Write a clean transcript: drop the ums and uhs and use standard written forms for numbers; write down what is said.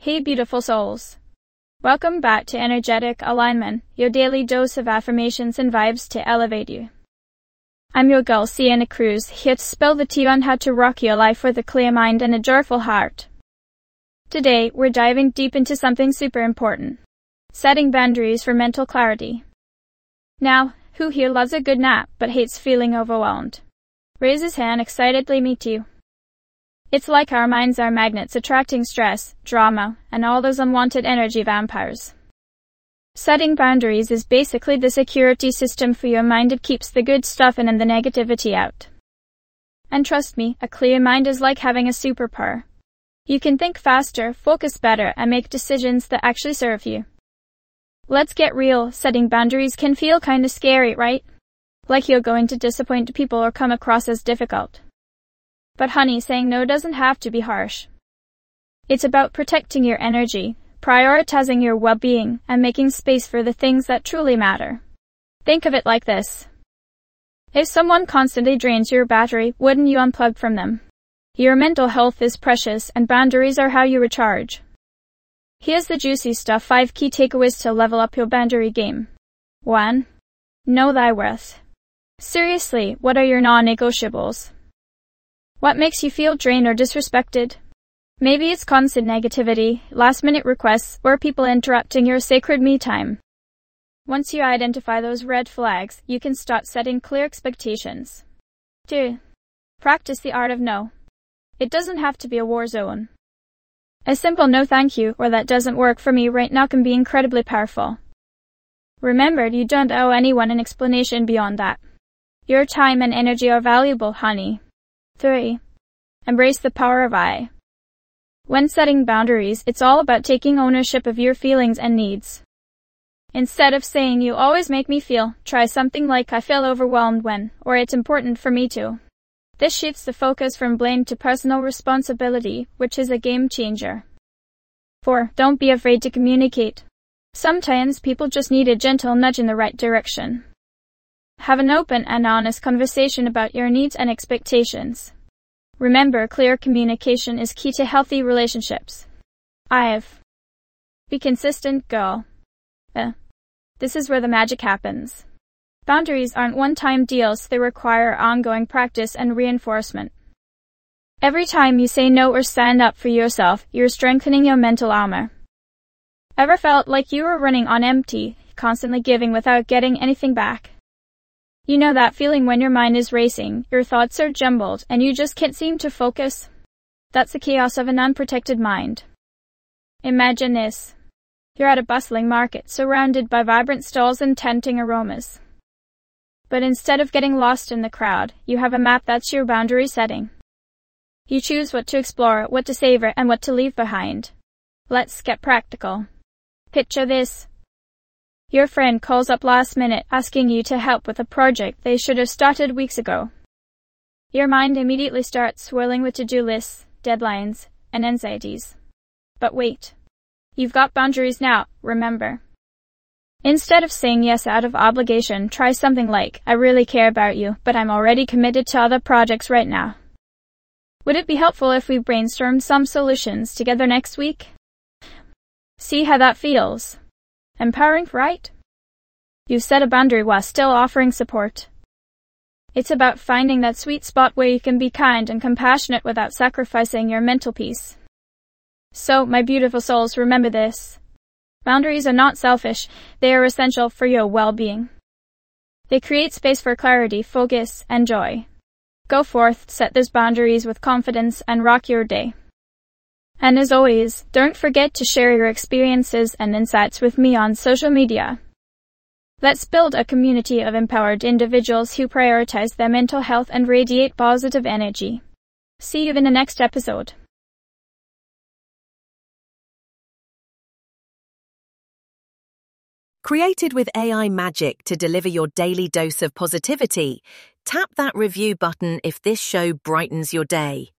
Hey beautiful souls. Welcome back to Energetic Alignment, your daily dose of affirmations and vibes to elevate you. I'm your girl Sienna Cruz, here to spill the tea on how to rock your life with a clear mind and a joyful heart. Today, we're diving deep into something super important. Setting boundaries for mental clarity. Now, who here loves a good nap but hates feeling overwhelmed? Raise his hand excitedly, me too. It's like our minds are magnets attracting stress, drama, and all those unwanted energy vampires. Setting boundaries is basically the security system for your mind. It keeps the good stuff in and the negativity out. And trust me, a clear mind is like having a superpower. You can think faster, focus better, and make decisions that actually serve you. Let's get real, setting boundaries can feel kinda scary, right? Like you're going to disappoint people or come across as difficult. But honey, saying no doesn't have to be harsh. It's about protecting your energy, prioritizing your well-being, and making space for the things that truly matter. Think of it like this. If someone constantly drains your battery, wouldn't you unplug from them? Your mental health is precious, and boundaries are how you recharge. Here's the juicy stuff: 5 key takeaways to level up your boundary game. 1. Know thy worth. Seriously, what are your non-negotiables? What makes you feel drained or disrespected? Maybe it's constant negativity, last-minute requests, or people interrupting your sacred me time. Once you identify those red flags, you can start setting clear expectations. 2. Practice the art of no. It doesn't have to be a war zone. A simple no thank you or that doesn't work for me right now can be incredibly powerful. Remember, you don't owe anyone an explanation beyond that. Your time and energy are valuable, honey. 3. Embrace the power of I. When setting boundaries, it's all about taking ownership of your feelings and needs. Instead of saying you always make me feel, try something like I feel overwhelmed when, or it's important for me to. This shifts the focus from blame to personal responsibility, which is a game changer. 4. Don't be afraid to communicate. Sometimes people just need a gentle nudge in the right direction. Have an open and honest conversation about your needs and expectations. Remember, clear communication is key to healthy relationships. 5. Be consistent, girl. This is where the magic happens. Boundaries aren't one-time deals, they require ongoing practice and reinforcement. Every time you say no or stand up for yourself, you're strengthening your mental armor. Ever felt like you were running on empty, constantly giving without getting anything back? You know that feeling when your mind is racing, your thoughts are jumbled, and you just can't seem to focus? That's the chaos of an unprotected mind. Imagine this. You're at a bustling market, surrounded by vibrant stalls and tempting aromas. But instead of getting lost in the crowd, you have a map that's your boundary setting. You choose what to explore, what to savor, and what to leave behind. Let's get practical. Picture this. Your friend calls up last minute asking you to help with a project they should have started weeks ago. Your mind immediately starts swirling with to-do lists, deadlines, and anxieties. But wait. You've got boundaries now, remember. Instead of saying yes out of obligation, try something like, I really care about you, but I'm already committed to other projects right now. Would it be helpful if we brainstormed some solutions together next week? See how that feels? Empowering, right? You've set a boundary while still offering support. It's about finding that sweet spot where you can be kind and compassionate without sacrificing your mental peace. So, my beautiful souls, remember this. Boundaries are not selfish, they are essential for your well-being. They create space for clarity, focus, and joy. Go forth, set those boundaries with confidence, and rock your day. And as always, don't forget to share your experiences and insights with me on social media. Let's build a community of empowered individuals who prioritize their mental health and radiate positive energy. See you in the next episode. Created with AI magic to deliver your daily dose of positivity, tap that review button if this show brightens your day.